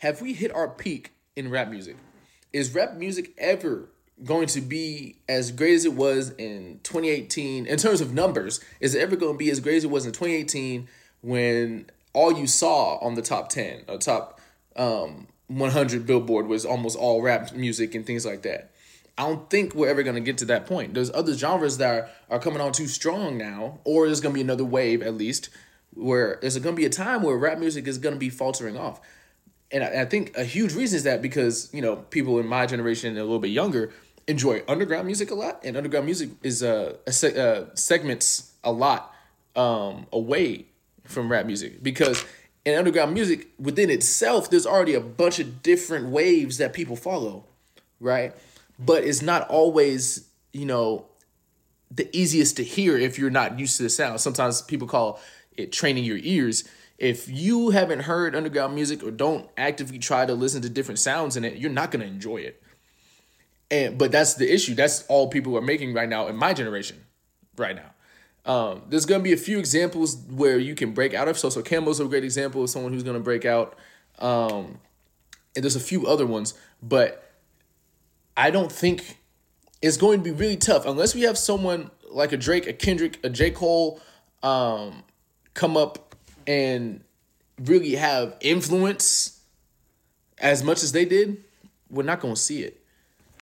have we hit our peak in rap music? Is rap music ever going to be as great as it was in 2018 in terms of numbers? Is it ever going to be as great as it was in 2018 when all you saw on the top 10 or top 100 Billboard was almost all rap music and things like that? I don't think we're ever going to get to that point. There's other genres that are coming on too strong now, or there's going to be another wave at least, where there's going to be a time where rap music is going to be faltering off. And I think a huge reason is that because, people in my generation and a little bit younger enjoy underground music a lot. And underground music is segments a lot away from rap music. Because in underground music, within itself, there's already a bunch of different waves that people follow, right? But it's not always, the easiest to hear if you're not used to the sound. Sometimes people call it training your ears. If you haven't heard underground music or don't actively try to listen to different sounds in it, you're not going to enjoy it. But that's the issue. That's all people are making right now in my generation right now. There's going to be a few examples where you can break out of. So Campbell's a great example of someone who's going to break out. And there's a few other ones, but I don't think it's going to be really tough unless we have someone like a Drake, a Kendrick, a J. Cole come up and really have influence as much as they did. We're not going to see it.